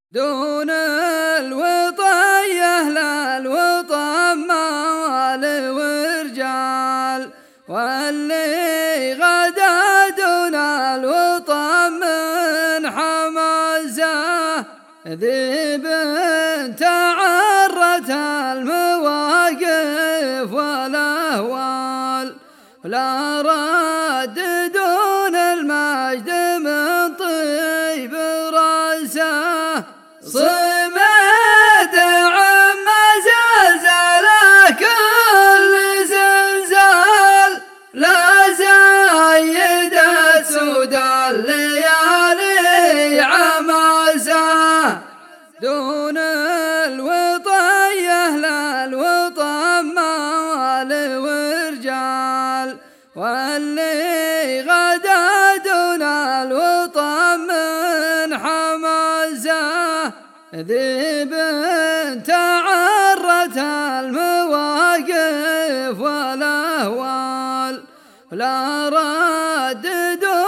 دون الوطية لا الوطن مال ورجال، واللي غدا دون الوطن من حمزة ذيب تعرت المواقف والأهوال، لا رد دون المجد من طيب رأسه صمد عم زلزال كل زلزال، لا زايدت سود الليالي عماسه دون الوطية لا الوطن مال ورجال، واللي غدا دون الوطن من حمزة ذيب تعرت المواقف والأهوال، لا رد